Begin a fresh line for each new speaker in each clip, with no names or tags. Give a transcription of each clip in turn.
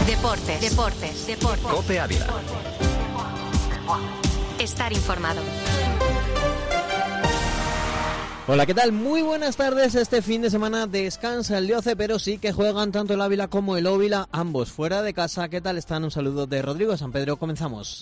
Deportes.
COPE Ávila.
Estar informado.
Hola, ¿qué tal? Muy buenas tardes. Este fin de semana descansa el Dioce, pero sí que juegan tanto el Ávila como el Óvila, ambos fuera de casa. ¿Qué tal están? Un saludo de Rodrigo San Pedro. Comenzamos.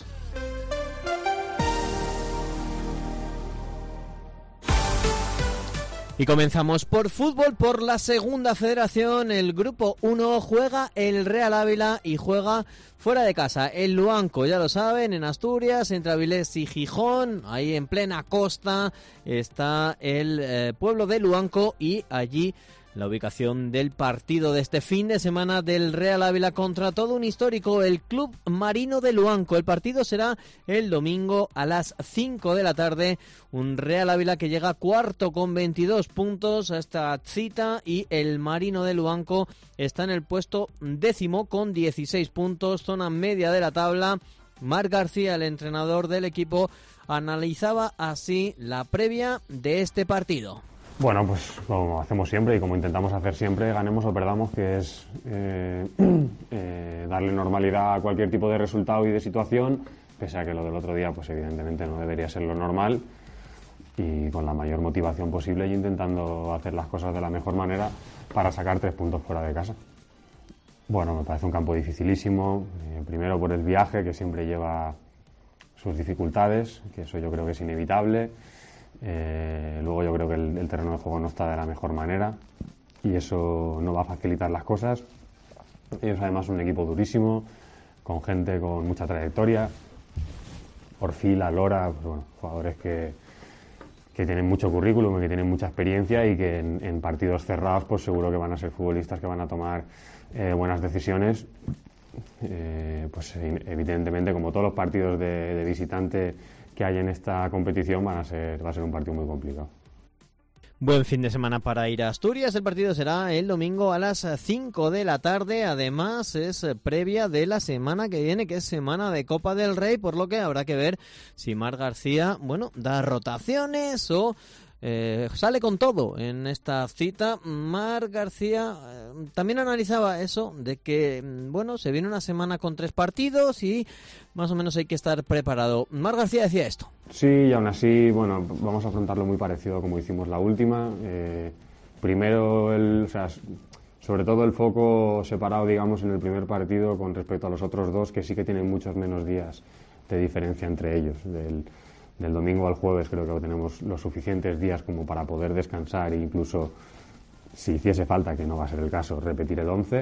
Y comenzamos por fútbol, por la segunda federación. El grupo 1 juega el Real Ávila y juega fuera de casa el Luanco, ya lo saben, en Asturias, entre Avilés y Gijón. Ahí en plena costa está el pueblo de Luanco y allí la ubicación del partido de este fin de semana del Real Ávila contra todo un histórico, el Club Marino de Luanco. El partido será el domingo a las 5 de la tarde. Un Real Ávila que llega cuarto con 22 puntos a esta cita y el Marino de Luanco está en el puesto 10º con 16 puntos, zona media de la tabla. Marc García, el entrenador del equipo, analizaba así la previa de este partido.
Bueno, pues como hacemos siempre y como intentamos hacer siempre, ganemos o perdamos, que es darle normalidad a cualquier tipo de resultado y de situación, pese a que lo del otro día pues evidentemente no debería ser lo normal, y con la mayor motivación posible y intentando hacer las cosas de la mejor manera para sacar 3 puntos fuera de casa. Bueno, me parece un campo dificilísimo, primero por el viaje, que siempre lleva sus dificultades, que eso yo creo que es inevitable. Luego yo creo que el terreno de juego no está de la mejor manera y eso no va a facilitar las cosas. Ellos además son un equipo durísimo, con gente con mucha trayectoria, Orfila, Lora, pues bueno, jugadores que tienen mucho currículum, que tienen mucha experiencia y que en partidos cerrados pues seguro que van a ser futbolistas que van a tomar buenas decisiones. Pues evidentemente, como todos los partidos de visitante que hay en esta competición, va a ser un partido muy complicado.
Buen fin de semana para ir a Asturias. El partido será el domingo a las 5 de la tarde. Además, es previa de la semana que viene, que es semana de Copa del Rey, por lo que habrá que ver si Marc García, da rotaciones o sale con todo en esta cita. Marc García también analizaba eso de que se viene una semana con 3 partidos y más o menos hay que estar preparado. Marc García decía esto.
Sí, y aún así, vamos a afrontarlo muy parecido como hicimos la última. Primero, sobre todo el foco separado, digamos, en el primer partido con respecto a los otros dos, que sí que tienen muchos menos días de diferencia entre ellos. Del domingo al jueves creo que tenemos los suficientes días como para poder descansar e incluso, si hiciese falta, que no va a ser el caso, repetir el 11.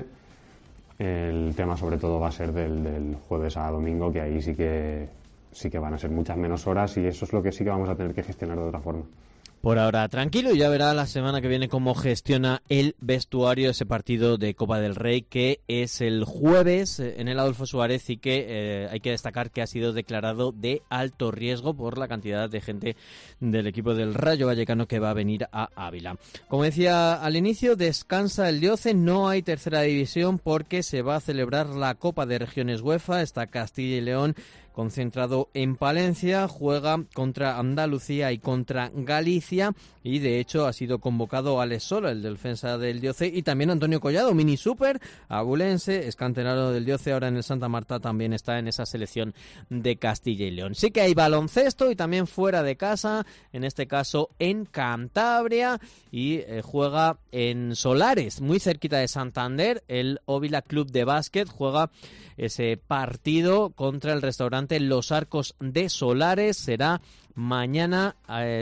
El tema sobre todo va a ser del jueves a domingo, que ahí sí que van a ser muchas menos horas y eso es lo que sí que vamos a tener que gestionar de otra forma.
Por ahora tranquilo y ya verá la semana que viene cómo gestiona el vestuario ese partido de Copa del Rey, que es el jueves en el Adolfo Suárez y que hay que destacar que ha sido declarado de alto riesgo por la cantidad de gente del equipo del Rayo Vallecano que va a venir a Ávila. Como decía al inicio, descansa el Dioce, no hay tercera división porque se va a celebrar la Copa de Regiones UEFA. Está Castilla y León concentrado en Palencia, juega contra Andalucía y contra Galicia y de hecho ha sido convocado Alex Sola, el defensa del Dioce, y también Antonio Collado, mini super abulense, es canterano del Dioce, ahora en el Santa Marta también está en esa selección de Castilla y León. Sí que hay baloncesto y también fuera de casa, en este caso en Cantabria, y juega en Solares, muy cerquita de Santander, el Óvila Club de Básquet juega ese partido contra el restaurante Los Arcos de Solares. Será mañana,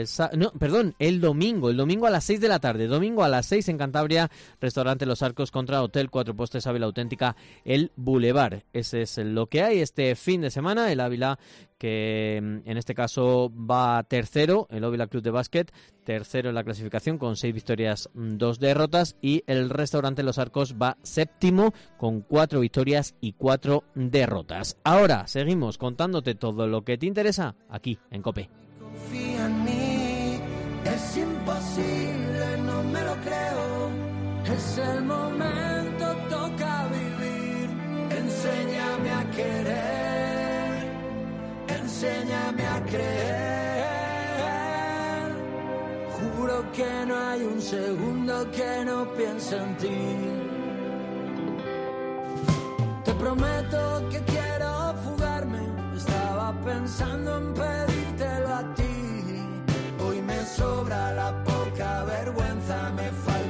el domingo a las 6 de la tarde, domingo a las 6 en Cantabria, restaurante Los Arcos contra Hotel Cuatro Postes Ávila Auténtica, el Boulevard. Ese es lo que hay este fin de semana. El Ávila, que en este caso va tercero, el Óvila Club de Básquet, tercero en la clasificación con 6 victorias, 2 derrotas, y el restaurante Los Arcos va séptimo con 4 victorias y 4 derrotas. Ahora seguimos contándote todo lo que te interesa aquí en COPE.
Confía en mí, es imposible, no me lo creo, es el momento, toca vivir, enséñame a querer, enséñame a creer, juro que no hay un segundo que no piense en ti. prometo que quiero fugarme. Estaba pensando en pedírtelo a ti. Hoy me sobra la poca vergüenza, me falta